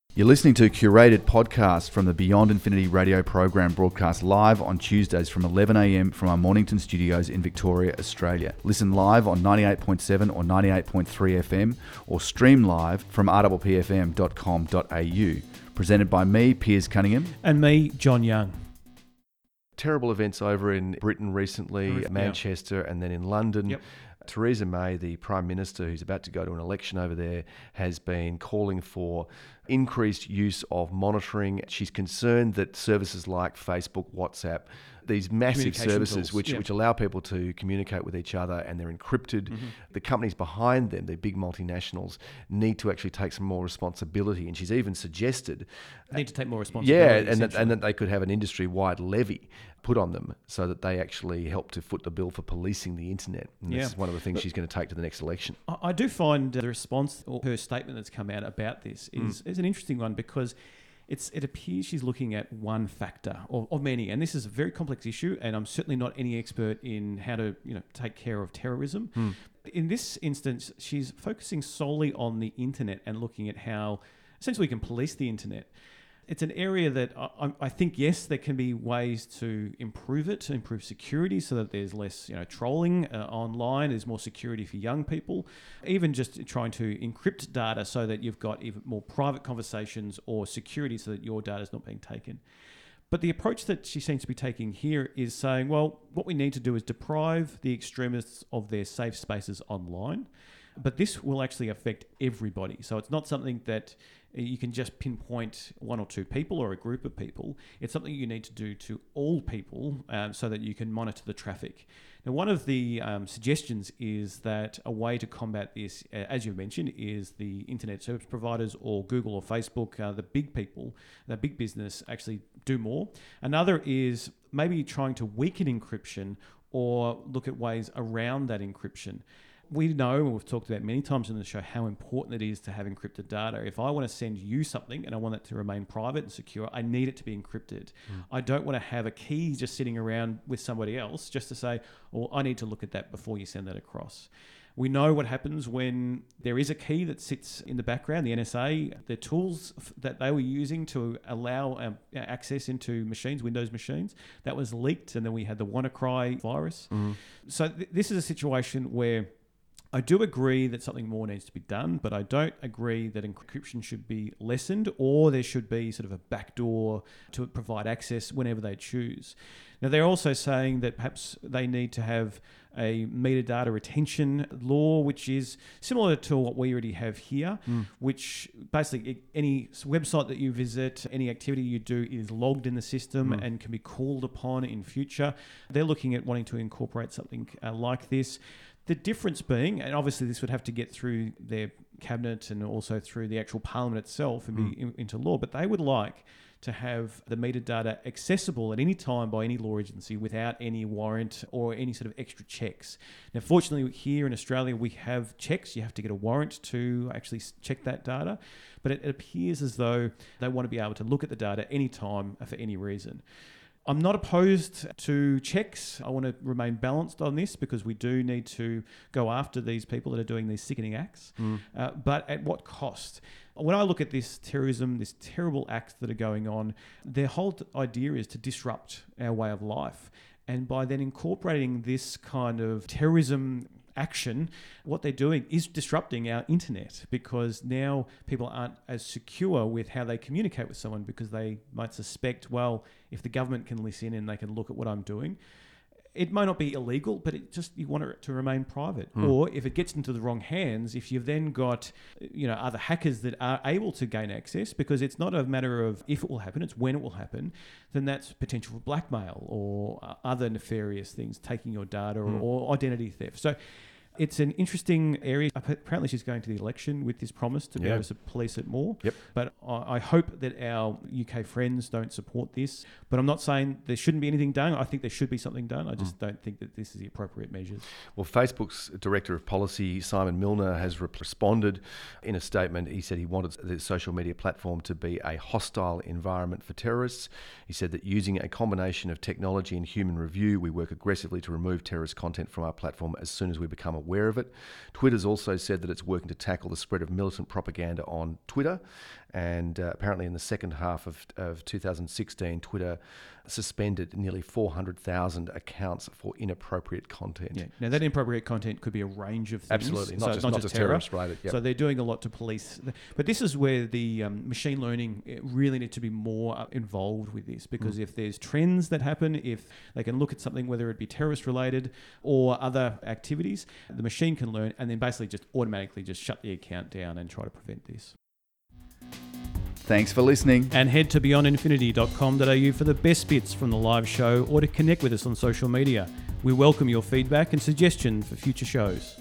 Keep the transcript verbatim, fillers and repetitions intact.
You're listening to a curated podcast from the Beyond Infinity radio program, broadcast live on Tuesdays from eleven a m from our Mornington studios in Victoria, Australia. Listen live on ninety-eight point seven or ninety-eight point three F M or stream live from r p p f m dot com dot a u. Presented by me, Piers Cunningham. And me, John Young. Terrible events over in Britain recently, Yeah. Manchester and then in London. Yep. Theresa May, the Prime Minister, who's about to go to an election over there, has been calling for increased use of monitoring. She's concerned that services like Facebook, WhatsApp, these massive Communication services tools, which, yeah. which allow people to communicate with each other and they're encrypted, Mm-hmm. the companies behind them, the big multinationals, need to actually take some more responsibility. And she's even suggested... Need to take more Yeah, responsibility. and that, essentially. and that they could have an industry-wide levy put on them so that they actually help to foot the bill for policing the internet. And Yeah. this is one of the things she's going to take to the next election. I I do find the response or her statement that's come out about this is, Mm. is an interesting one because it's it appears she's looking at one factor of, of many, and this is a very complex issue. And I'm certainly not any expert in how to you know take care of terrorism. Mm. In this instance, she's focusing solely on the internet and looking at how essentially we can police the internet. It's an area that I, I think, yes, there can be ways to improve it, to improve security so that there's less you know, trolling uh, online, there's more security for young people, even just trying to encrypt data so that you've got even more private conversations or security so that your data is not being taken. But the approach that she seems to be taking here is saying, well, what we need to do is deprive the extremists of their safe spaces online. But this will actually affect everybody. So it's not something that you can just pinpoint one or two people or a group of people. It's something you need to do to all people um, so that you can monitor the traffic. Now, one of the um, suggestions is that a way to combat this, uh, as you mentioned, is the internet service providers or Google or Facebook, uh, the big people, the big business actually do more. Another is maybe trying to weaken encryption or look at ways around that encryption. We know, and we've talked about many times on the show, how important it is to have encrypted data. If I want to send you something and I want it to remain private and secure, I need it to be encrypted. Mm. I don't want to have a key just sitting around with somebody else just to say, well, I need to look at that before you send that across. We know what happens when there is a key that sits in the background. The N S A, the tools that they were using to allow um, access into machines, Windows machines, that was leaked, and then we had the WannaCry virus. Mm. So th- this is a situation where I do agree that something more needs to be done, but I don't agree that encryption should be lessened or there should be sort of a backdoor to provide access whenever they choose. Now, they're also saying that perhaps they need to have a metadata retention law, which is similar to what we already have here, mm. which basically any website that you visit, any activity you do is logged in the system mm. and can be called upon in future. They're looking at wanting to incorporate something uh, like this. The difference being, and obviously this would have to get through their cabinet and also through the actual parliament itself and mm. be in, into law, but they would like to have the metadata accessible at any time by any law agency without any warrant or any sort of extra checks. Now, fortunately, here in Australia, we have checks. You have to get a warrant to actually check that data, but it, it appears as though they want to be able to look at the data anytime for any reason. I'm not opposed to checks. I want to remain balanced on this because we do need to go after these people that are doing these sickening acts. Mm. Uh, but at what cost? When I look at this terrorism, this terrible acts that are going on, their whole idea is to disrupt our way of life. And by then incorporating this kind of terrorism action, what they're doing is disrupting our internet because now people aren't as secure with how they communicate with someone because they might suspect, well, if the government can listen and they can look at what I'm doing, it might not be illegal, but it just you want it to remain private. Mm. Or if it gets into the wrong hands, if you've then got you know other hackers that are able to gain access, because it's not a matter of if it will happen, it's when it will happen, then that's potential for blackmail or other nefarious things, taking your data mm. or, or identity theft. So it's an interesting area. Apparently she's going to the election with this promise to be yeah. able to police it more. Yep. But I hope that our U K friends don't support this. But I'm not saying there shouldn't be anything done. I think there should be something done. I just mm. don't think that this is the appropriate measures. Well, Facebook's Director of Policy, Simon Milner, has re- responded in a statement. He said he wanted the social media platform to be a hostile environment for terrorists. He said that using a combination of technology and human review, we work aggressively to remove terrorist content from our platform as soon as we become aware of it. Twitter's also said that it's working to tackle the spread of militant propaganda on Twitter. And uh, apparently in the second half of, of two thousand sixteen, Twitter suspended nearly four hundred thousand accounts for inappropriate content. Yeah. Now, that inappropriate content could be a range of things. Absolutely, not so just, not, not just just terror. terrorist related. Yep. So they're doing a lot to police. But this is where the um, machine learning it really need to be more involved with this, because mm. if there's trends that happen, if they can look at something, whether it be terrorist related or other activities, the machine can learn and then basically just automatically just shut the account down and try to prevent this. Thanks for listening. And head to beyond infinity dot com dot a u for the best bits from the live show or to connect with us on social media. We welcome your feedback and suggestions for future shows.